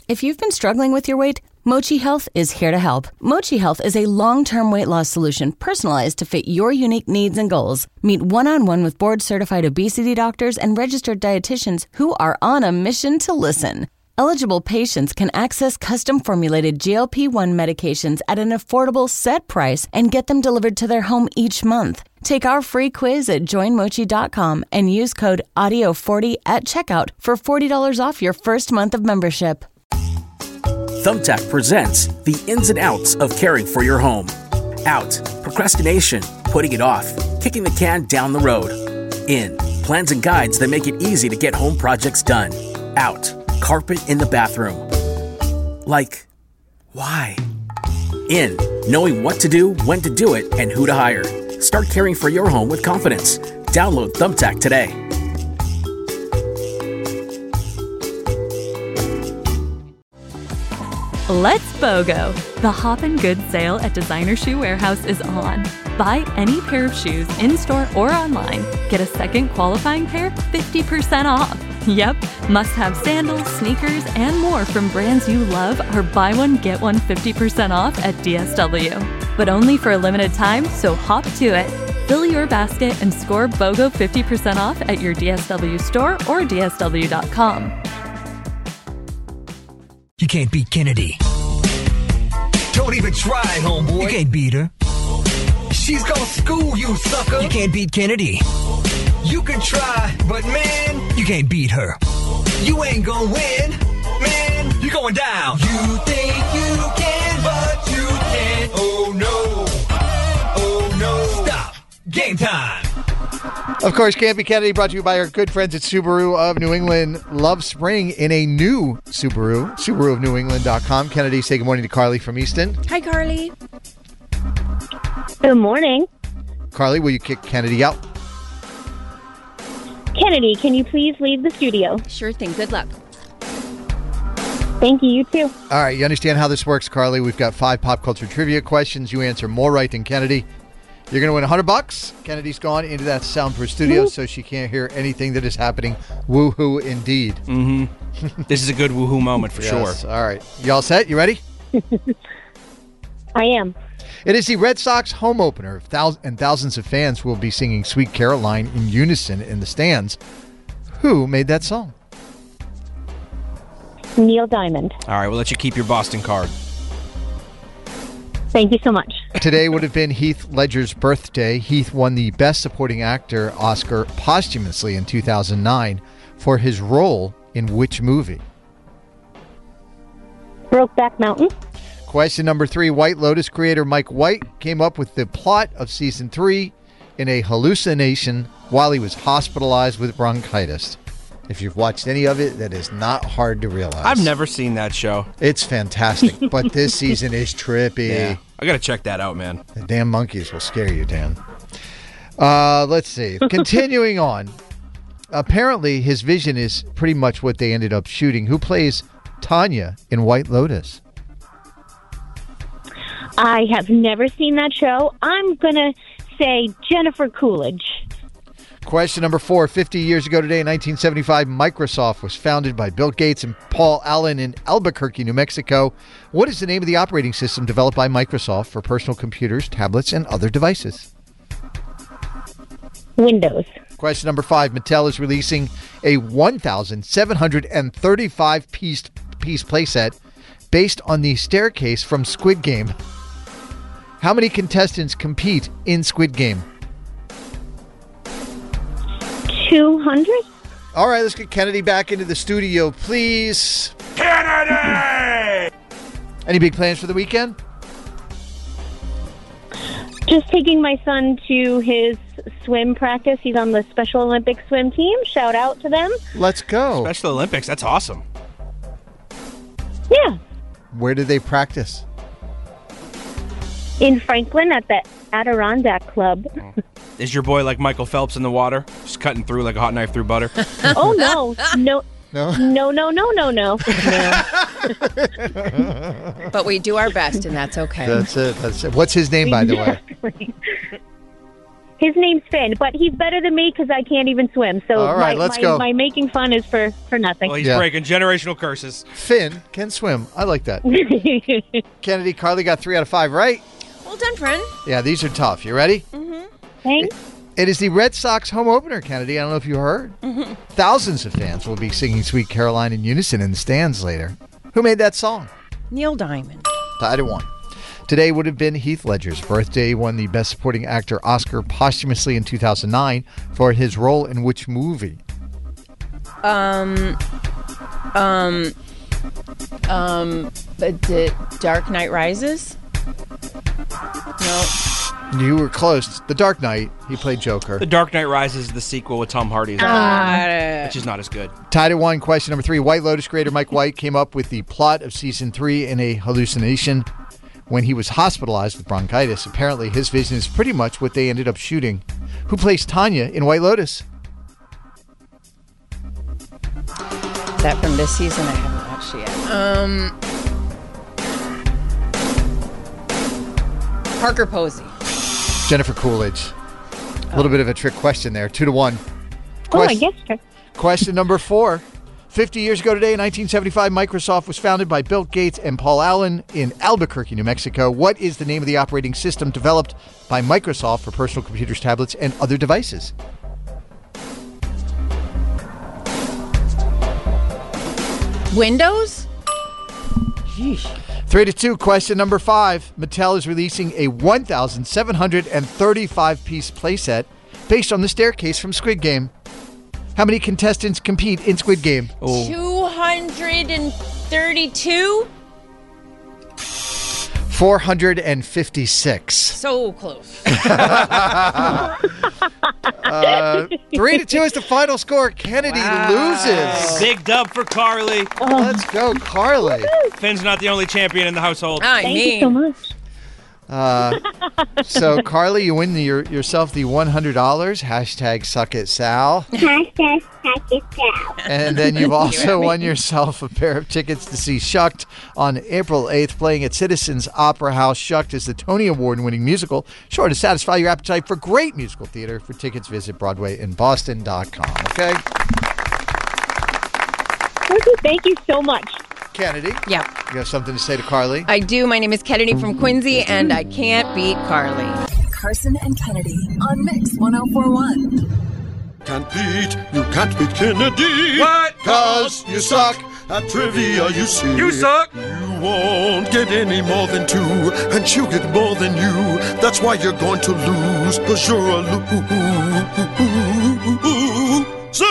If you've been struggling with your weight, Mochi Health is here to help. Mochi Health is a long-term weight loss solution personalized to fit your unique needs and goals. Meet one-on-one with board-certified obesity doctors and registered dietitians who are on a mission to listen. Eligible patients can access custom-formulated GLP-1 medications at an affordable set price and get them delivered to their home each month. Take our free quiz at joinmochi.com and use code AUDIO40 at checkout for $40 off your first month of membership. Thumbtack presents the ins and outs of caring for your home. Out, procrastination, putting it off, kicking the can down the road. In, plans and guides that make it easy to get home projects done. Out, carpet in the bathroom. Like, why? In, knowing what to do, when to do it, and who to hire. Start caring for your home with confidence. Download Thumbtack today. Let's BOGO! The Hoppin' Good sale at Designer Shoe Warehouse is on. Buy any pair of shoes in-store or online. Get a second qualifying pair 50% off. Yep, must-have sandals, sneakers, and more from brands you love are buy one, get one 50% off at DSW. But only for a limited time, so hop to it. Fill your basket and score BOGO 50% off at your DSW store or DSW.com. You can't beat Kennedy. Don't even try, homeboy. You can't beat her. She's gonna school you, sucker. You can't beat Kennedy. You can try, but man, you can't beat her. You ain't gonna win. Man, you're going down. You think you can, but you can't. Oh no. Oh no. Stop. Game time. Of course, Can't Be Kennedy, brought to you by our good friends at Subaru of New England. Love spring in a new Subaru. SubaruofNewEngland.com. Kennedy, say good morning to Carly from Easton. Hi, Carly. Good morning. Carly, will you kick Kennedy out? Kennedy, can you please leave the studio? Sure thing. Good luck. Thank you. You too. All right, you understand how this works, Carly. We've got 5 pop culture trivia questions. You answer more right than Kennedy. You're going to win $100. Kennedy's gone into that soundproof studio, so she can't hear anything that is happening. Woohoo, indeed. Mm-hmm. This is a good woohoo moment for sure. All right. You all set? You ready? I am. It is the Red Sox home opener, and thousands of fans will be singing Sweet Caroline in unison in the stands. Who made that song? Neil Diamond. All right, we'll let you keep your Boston card. Thank you so much. Today would have been Heath Ledger's birthday. Heath won the Best Supporting Actor Oscar posthumously in 2009 for his role in which movie? Brokeback Mountain. Question number 3. White Lotus creator Mike White came up with the plot of season 3 in a hallucination while he was hospitalized with bronchitis. If you've watched any of it, that is not hard to realize. I've never seen that show. It's fantastic, but this season is trippy. Yeah, I got to check that out, man. The damn monkeys will scare you, Dan. Let's see. Continuing on. Apparently, his vision is pretty much what they ended up shooting. Who plays Tanya in White Lotus? I have never seen that show. I'm going to say Jennifer Coolidge. Question number 4. 50 years ago today in 1975, Microsoft was founded by Bill Gates and Paul Allen in Albuquerque, New Mexico. What is the name of the operating system developed by Microsoft for personal computers, tablets, and other devices? Windows. Question number 5. Mattel is releasing a 1,735-piece playset based on the staircase from Squid Game. How many contestants compete in Squid Game? 200? All right, let's get Kennedy back into the studio, please. Kennedy! Any big plans for the weekend? Just taking my son to his swim practice. He's on the Special Olympics swim team. Shout out to them. Let's go. Special Olympics, that's awesome. Yeah. Where do they practice? In Franklin at the Adirondack Club. Is your boy like Michael Phelps in the water? Just cutting through like a hot knife through butter? Oh, no. No. No? No. But we do our best, and that's okay. That's it. What's his name, by the way? Exactly. His name's Finn, but he's better than me because I can't even swim. So All right, let's go. My making fun is for nothing. Well, he's breaking generational curses. Finn can swim. I like that. Kennedy, Carly got 3 out of 5 right. Well done, friend. Yeah, these are tough. You ready? Mm-hmm. Thanks. It is the Red Sox home opener, Kennedy. I don't know if you heard. Mm-hmm. Thousands of fans will be singing Sweet Caroline in unison in the stands later. Who made that song? Neil Diamond. Tied at 1. Today would have been Heath Ledger's birthday. He won the Best Supporting Actor Oscar posthumously in 2009 for his role in which movie? The Dark Knight Rises? No. You were close. The Dark Knight. He played Joker. The Dark Knight Rises is the sequel with Tom Hardy, which is not as good. Tied at 1. Question number 3. White Lotus creator Mike White came up with the plot of season 3 in a hallucination when he was hospitalized with bronchitis. Apparently, his vision is pretty much what they ended up shooting. Who plays Tanya in White Lotus? That from this season I haven't watched yet. Parker Posey. Jennifer Coolidge. A little bit of a trick question there. 2 to 1. I guessed her. Question number 4. 50 years ago today, in 1975, Microsoft was founded by Bill Gates and Paul Allen in Albuquerque, New Mexico. What is the name of the operating system developed by Microsoft for personal computers, tablets, and other devices? Windows? Sheesh. 3 to 2. Question number 5. Mattel is releasing a 1,735-piece playset based on the staircase from Squid Game. How many contestants compete in Squid Game? 232? 456. So close. 3 to 2 is the final score. Kennedy loses. Big dub for Carly. Let's go, Carly. Finn's not the only champion in the household. Thank you so much. So, Carly, you win yourself the $100. Hashtag suck it, Sal. Hashtag suck it, Sal. And then you've also won yourself a pair of tickets to see Shucked on April 8th, playing at Citizens Opera House. Shucked is the Tony Award-winning musical, sure to satisfy your appetite for great musical theater. For tickets, visit BroadwayInBoston.com. Okay? Thank you so much. Kennedy? Yeah. You have something to say to Carly? I do. My name is Kennedy from Quincy, and I can't beat Carly. Carson and Kennedy on Mix 1041. You can't beat Kennedy. What? 'Cause you suck at trivia, you see. You suck. You won't get any more than 2, and she'll get more than you. That's why you're going to lose, 'cause you're a loser.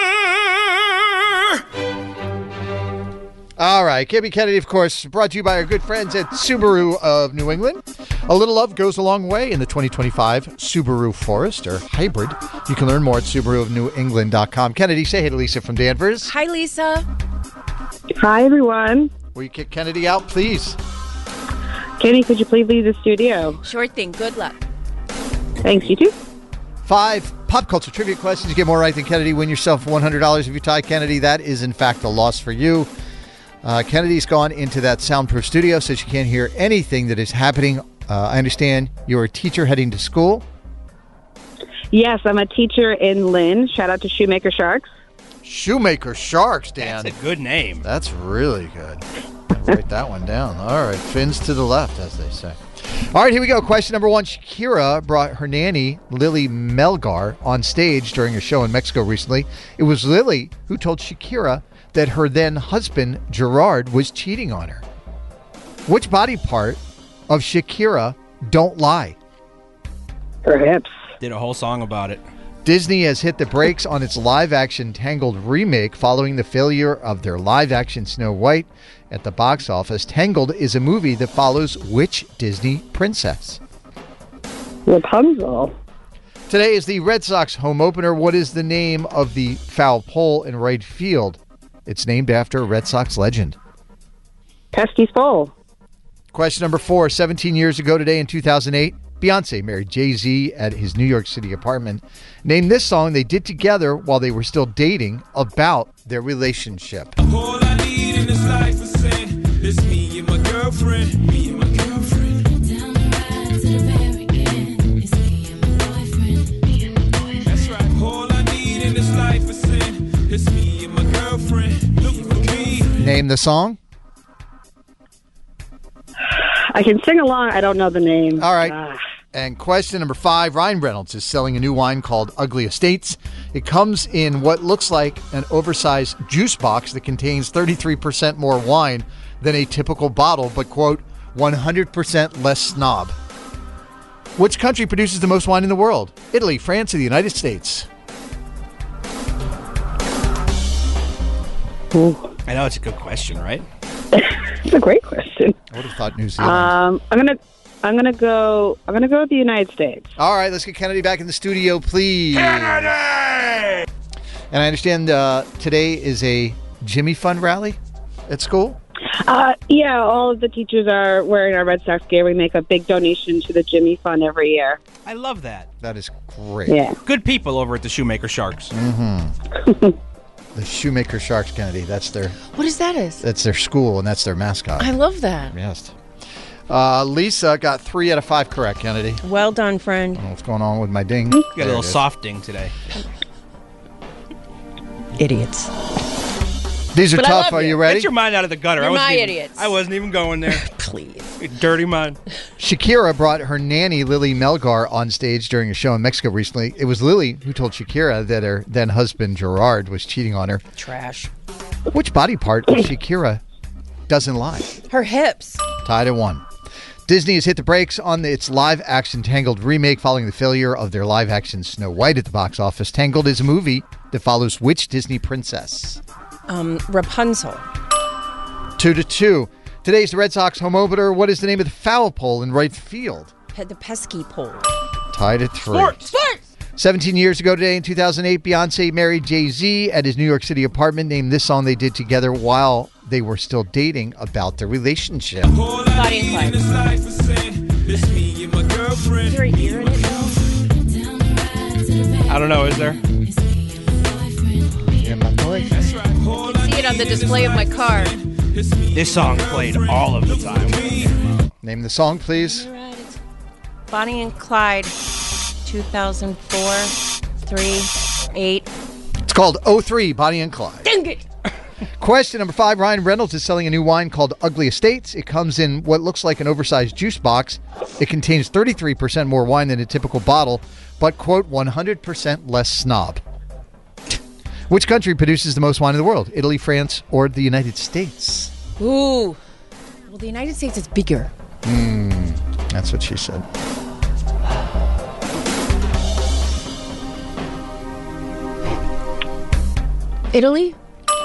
All right, Gabby Kennedy, of course, brought to you by our good friends at Subaru of New England. A little love goes a long way in the 2025 Subaru Forester Hybrid. You can learn more at SubaruofNewEngland.com. Kennedy, say hey to Lisa from Danvers. Hi, Lisa. Hi, everyone. Will you kick Kennedy out, please? Kenny, could you please leave the studio? Sure thing. Good luck. Thanks, you too. 5 pop culture trivia questions. You get more right than Kennedy. Win yourself $100. If you tie Kennedy, that is, in fact, a loss for you. Kennedy's gone into that soundproof studio so she can't hear anything that is happening. I understand you're a teacher heading to school. Yes, I'm a teacher in Lynn. Shout out to Shoemaker Sharks. Shoemaker Sharks, Dan. That's a good name. That's really good. Write that one down. All right. Fins to the left, as they say. All right, here we go. Question number 1. Shakira brought her nanny, Lily Melgar, on stage during a show in Mexico recently. It was Lily who told Shakira that her then husband, Gerard, was cheating on her. Which body part of Shakira don't lie? Her hips. Did a whole song about it. Disney has hit the brakes on its live-action Tangled remake following the failure of their live-action Snow White at the box office. Tangled is a movie that follows which Disney princess? Rapunzel. Today is the Red Sox home opener. What is the name of the foul pole in right field? It's named after a Red Sox legend. Pesky's Bowl. Question number 4. 17 years ago today in 2008, Beyonce married Jay-Z at his New York City apartment. Name this song they did together while they were still dating about their relationship. All I need in this life is sin. It's me and my girlfriend. Me and my girlfriend. Down the ride to the very end. It's me and my boyfriend. Name the song. I can sing along. I don't know the name. All right. And question number 5, Ryan Reynolds is selling a new wine called Ugly Estates. It comes in what looks like an oversized juice box that contains 33% more wine than a typical bottle, but, quote, 100% less snob. Which country produces the most wine in the world? Italy, France, or the United States? Ooh. I know it's a good question, right? It's a great question. I would have thought New Zealand. I'm gonna go with the United States. All right, let's get Kennedy back in the studio, please. Kennedy! And I understand today is a Jimmy Fund rally at school? Yeah, all of the teachers are wearing our Red Sox gear. We make a big donation to the Jimmy Fund every year. I love that. That is great. Yeah. Good people over at the Shoemaker Sharks. Mm-hmm. The Shoemaker Sharks, Kennedy. That's their That's their school, and that's their mascot. I love that. Yes. Lisa got 3 out of 5 correct, Kennedy. Well done, friend. I don't know what's going on with my ding. You got a little soft ding today. Idiots. These are But I tough. love Are you. you ready? Get your mind out of the gutter. You're my even, idiots. I wasn't even going there. Please. You dirty mind. Shakira brought her nanny, Lily Melgar, on stage during a show in Mexico recently. It was Lily who told Shakira that her then-husband, Gerard, was cheating on her. Trash. Which body part of Shakira doesn't lie? Her hips. Tied at 1. Disney has hit the brakes on its live-action Tangled remake following the failure of their live-action Snow White at the box office. Tangled is a movie that follows which Disney princess? Rapunzel. 2-2. Today's the Red Sox home opener. What is the name of the foul pole in right field? The pesky pole. Tied at 3. Sports. 17 years ago today, in 2008, Beyonce married Jay-Z at his New York City apartment. Name this song they did together while they were still dating about their relationship. Body and Clyde. Is there a year in it though? I don't know. Is there? Yeah, my boy. I can see it on the display of my car. This song played all of the time. Name the song, please. Bonnie and Clyde, 2004, 3, 8. It's called 03, Bonnie and Clyde. Dang it! Question number 5. Ryan Reynolds is selling a new wine called Ugly Estates. It comes in what looks like an oversized juice box. It contains 33% more wine than a typical bottle, but, quote, 100% less snob. Which country produces the most wine in the world? Italy, France, or the United States? Ooh. Well, the United States is bigger. That's what she said. Italy?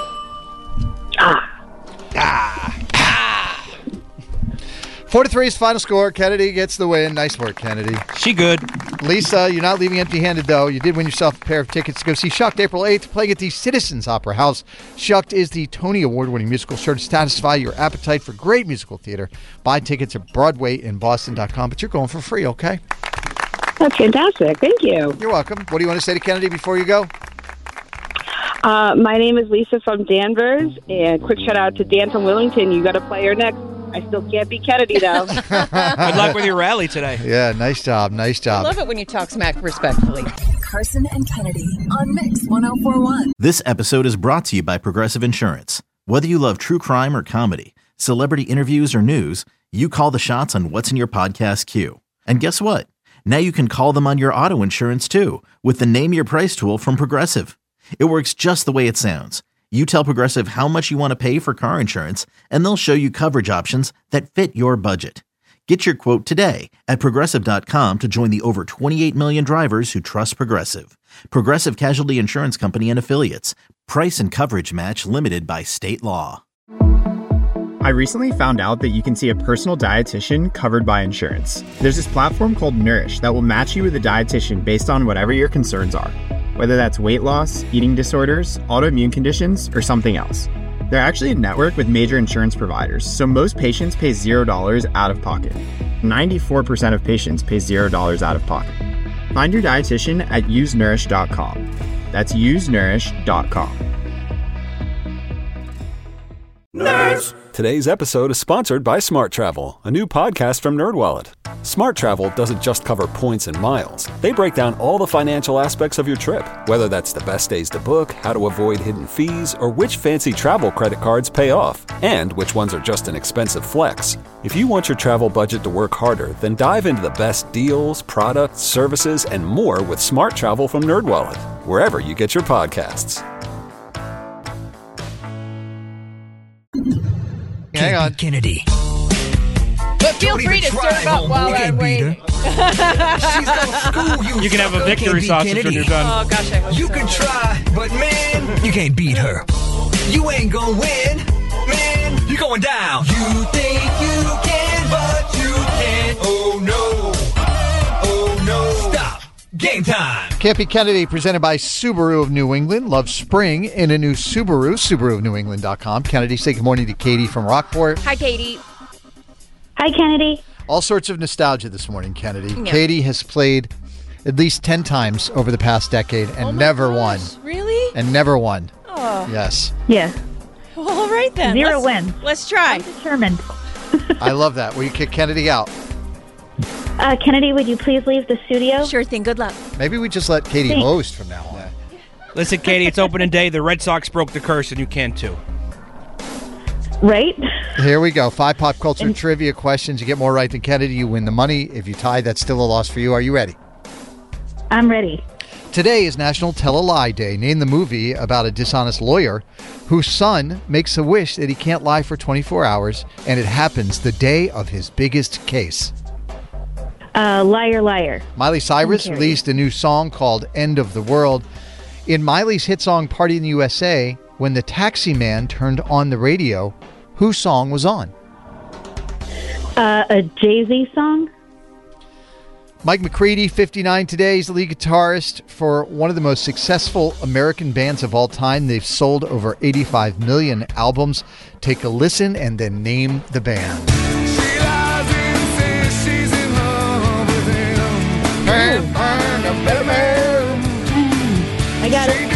4-3 is the final score. Kennedy gets the win. Nice work, Kennedy. She good. Lisa, you're not leaving empty-handed, though. You did win yourself a pair of tickets to go see Shucked April 8th, playing at the Citizens Opera House. Shucked is the Tony Award-winning musical sure to satisfy your appetite for great musical theater. Buy tickets at BroadwayInBoston.com, but you're going for free, okay? That's fantastic. Thank you. You're welcome. What do you want to say to Kennedy before you go? My name is Lisa from Danvers, and quick shout out to Dan from Willington. You got to play her next. I still can't beat Kennedy, though. Good luck with your rally today. Yeah, nice job. Nice I job. love it when you talk smack respectfully. Carson and Kennedy on Mix 104.1. This episode is brought to you by Progressive Insurance. Whether you love true crime or comedy, celebrity interviews or news, you call the shots on what's in your podcast queue. And guess what? Now you can call them on your auto insurance too with the Name Your Price tool from Progressive. It works just the way it sounds. You tell Progressive how much you want to pay for car insurance, and they'll show you coverage options that fit your budget. Get your quote today at Progressive.com to join the over 28 million drivers who trust Progressive. Progressive Casualty Insurance Company and Affiliates. Price and coverage match limited by state law. I recently found out that you can see a personal dietitian covered by insurance. There's this platform called Nourish that will match you with a dietitian based on whatever your concerns are. Whether that's weight loss, eating disorders, autoimmune conditions, or something else. They're actually a network with major insurance providers, so most patients pay $0 out of pocket. 94% of patients pay $0 out of pocket. Find your dietitian at usenourish.com. That's usenourish.com. Nerds Today's episode is sponsored by Smart Travel, a new podcast from NerdWallet. Smart Travel doesn't just cover points and miles. They break down all the financial aspects of your trip, whether that's the best days to book, how to avoid hidden fees, or which fancy travel credit cards pay off, and which ones are just an expensive flex. If you want your travel budget to work harder, then dive into the best deals, products, services, and more with Smart Travel from NerdWallet, wherever you get your podcasts. Hang on. Kennedy. But feel free to serve up while I'm waiting. You can have a victory sausage when you're done. Oh, gosh, I hope You can try, but man, You can't beat her. you ain't gonna win. Man, you're going down. You think you can, but you can't. Oh no. Oh no. Stop. Game time. Can't Beat Kennedy, presented by Subaru of New England. Love spring in a new Subaru. SubaruofNewEngland.com. Kennedy, say good morning to Katie from Rockport. Hi, Katie. Hi, Kennedy. All sorts of nostalgia this morning, Kennedy. Yeah. Katie has played at least 10 times over the past decade and never won. Really? And never won. Oh. Yes. Yeah. Well, all right then. Zero wins. Let's try. I'm determined. I love that. Will you kick Kennedy out? Kennedy, would you please leave the studio? Sure thing. Good luck. Maybe we just let Katie Thanks. host from now on. Listen, Katie, it's opening day. The Red Sox broke the curse, and you can too. Right? Here we go. 5 pop culture trivia questions. You get more right than Kennedy, you win the money. If you tie, that's still a loss for you. Are you ready? I'm ready. Today is National Tell a Lie Day. Name the movie about a dishonest lawyer whose son makes a wish that he can't lie for 24 hours, and it happens the day of his biggest case. Liar, liar. Miley Cyrus Okay. released a new song called End of the World. In Miley's hit song Party in the USA, when the taxi man turned on the radio, whose song was on? A Jay-Z song? Mike McCready, 59 today, is the lead guitarist for one of the most successful American bands of all time. They've sold over 85 million albums. Take a listen and then name the band. I got it.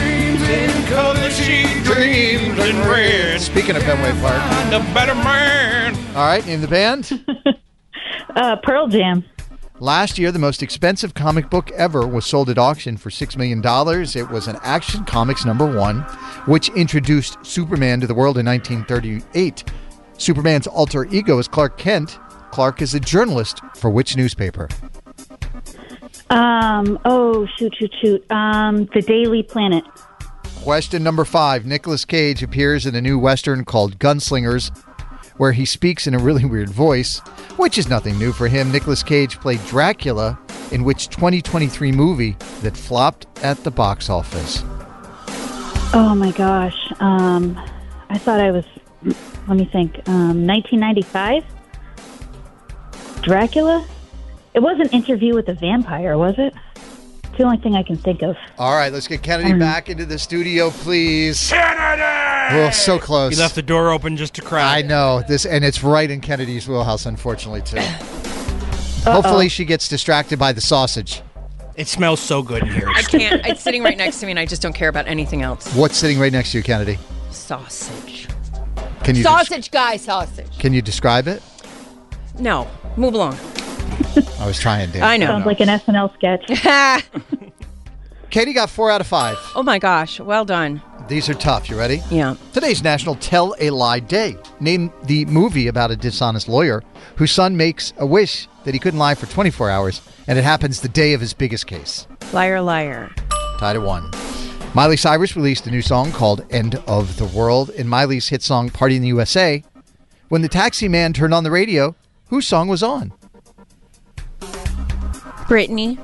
Dreams in red. Speaking of Fenway Park. The better man. All right, name the band. Pearl Jam. Last year, the most expensive comic book ever was sold at auction for $6 million. It was an Action Comics #1, which introduced Superman to the world in 1938. Superman's alter ego is Clark Kent. Clark is a journalist for which newspaper? The Daily Planet. Question number 5. Nicolas Cage appears in a new Western called Gunslingers, where he speaks in a really weird voice, which is nothing new for him. Nicolas Cage played Dracula in which 2023 movie that flopped at the box office? Oh my gosh. I thought I was, let me think, 1995? Dracula? It wasn't Interview with the Vampire, was it? It's the only thing I can think of. All right, let's get Kennedy back into the studio, please. Kennedy! Oh, so close. You left the door open just to cry. I know this, and it's right in Kennedy's wheelhouse, unfortunately, too. Hopefully, she gets distracted by the sausage. It smells so good in here. I can't. It's sitting right next to me, and I just don't care about anything else. What's sitting right next to you, Kennedy? Sausage. Can you Sausage guy sausage. Can you describe it? No. Move along. I was trying, Dan. I know. Sounds like an SNL sketch. Katie got 4 out of 5. Oh my gosh. Well done. These are tough. You ready? Yeah. Today's National Tell a Lie Day. Name the movie about a dishonest lawyer whose son makes a wish that he couldn't lie for 24 hours, and it happens the day of his biggest case. Liar, liar. Tied at 1. Miley Cyrus released a new song called End of the World. In Miley's hit song Party in the USA, when the taxi man turned on the radio, whose song was on? Britney.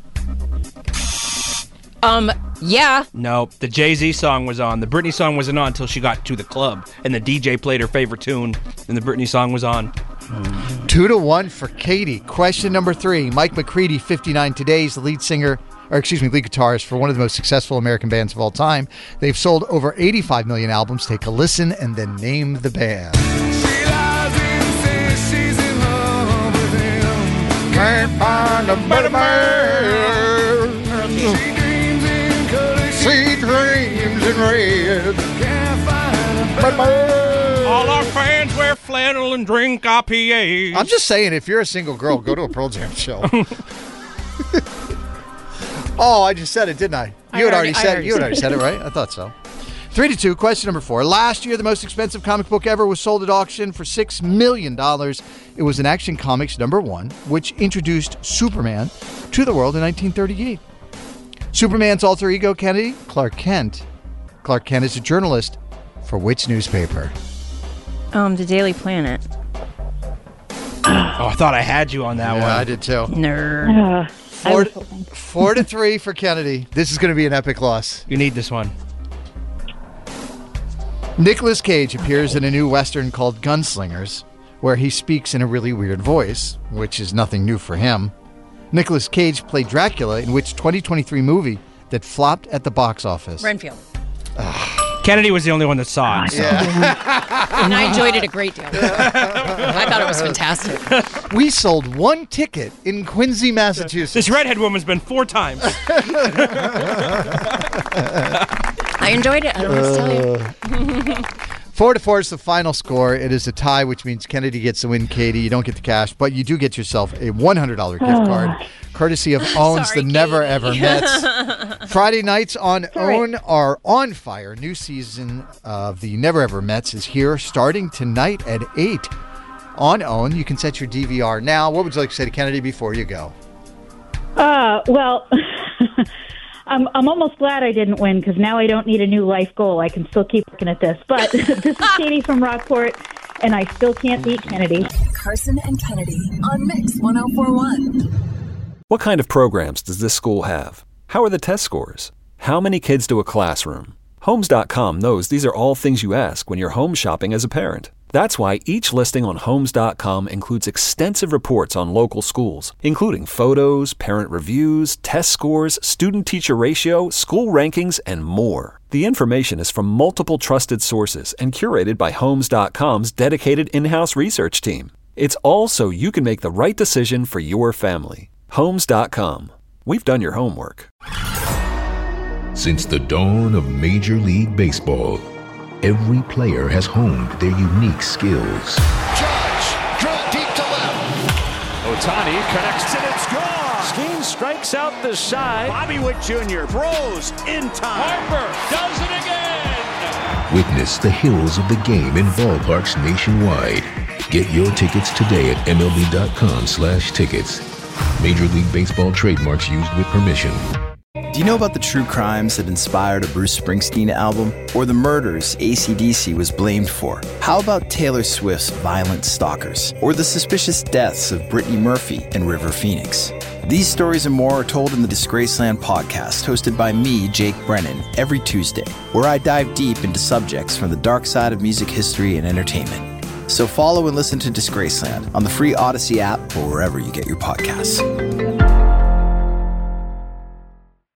Yeah. No, the Jay-Z song was on. The Britney song wasn't on until she got to the club, and the DJ played her favorite tune, and the Britney song was on. 2-1 for Katie. Question number 3. Mike McCready, 59 today, is the lead guitarist for one of the most successful American bands of all time. They've sold over 85 million albums. Take a listen and then name the band. Can't find a better man. See dreams in red. All our fans wear flannel and drink IPAs. I'm just saying, if you're a single girl, go to a Pearl Jam show. Oh, I just said it, didn't I? You had already said it, right? I thought so. 3-2, question number 4. Last year, the most expensive comic book ever was sold at auction for $6 million. It was an Action Comics #1, which introduced Superman to the world in 1938. Superman's alter ego, Kennedy, Clark Kent. Clark Kent is a journalist for which newspaper? The Daily Planet. Oh, I thought I had you on that one. I did too. Nerd. 4-3 for Kennedy. This is going to be an epic loss. You need this one. Nicolas Cage appears in a new Western called Gunslingers, where he speaks in a really weird voice, which is nothing new for him. Nicolas Cage played Dracula in which 2023 movie that flopped at the box office? Renfield. Kennedy was the only one that saw it. So. And I enjoyed it a great deal. I thought it was fantastic. We sold one ticket in Quincy, Massachusetts. This redhead woman's been 4 times. I enjoyed it. I don't know what to tell you. 4-4 is the final score. It is a tie, which means Kennedy gets the win, Katie. You don't get the cash, but you do get yourself a $100 gift card, courtesy of Own's The Never Ever Mets. Friday nights on Own are on fire. New season of The Never Ever Mets is here, starting tonight at 8 on Own. You can set your DVR now. What would you like to say to Kennedy before you go? Well, I'm almost glad I didn't win because now I don't need a new life goal. I can still keep looking at this. But this is Katie from Rockport, and I still can't beat Kennedy. Carson and Kennedy on Mix 104.1. What kind of programs does this school have? How are the test scores? How many kids do a classroom? Homes.com knows these are all things you ask when you're home shopping as a parent. That's why each listing on Homes.com includes extensive reports on local schools, including photos, parent reviews, test scores, student-teacher ratio, school rankings, and more. The information is from multiple trusted sources and curated by Homes.com's dedicated in-house research team. It's all so you can make the right decision for your family. Homes.com. We've done your homework. Since the dawn of Major League Baseball, every player has honed their unique skills. Judge, drill deep to left. Ohtani connects and it's gone. Skeen strikes out the side. Bobby Witt Jr. throws in time. Harper does it again. Witness the hills of the game in ballparks nationwide. Get your tickets today at MLB.com/tickets. Major League Baseball trademarks used with permission. Do you know about the true crimes that inspired a Bruce Springsteen album? Or the murders AC/DC was blamed for? How about Taylor Swift's Violent Stalkers? Or the suspicious deaths of Brittany Murphy and River Phoenix? These stories and more are told in the Disgraceland podcast, hosted by me, Jake Brennan, every Tuesday, where I dive deep into subjects from the dark side of music history and entertainment. So follow and listen to Disgraceland on the free Odyssey app or wherever you get your podcasts.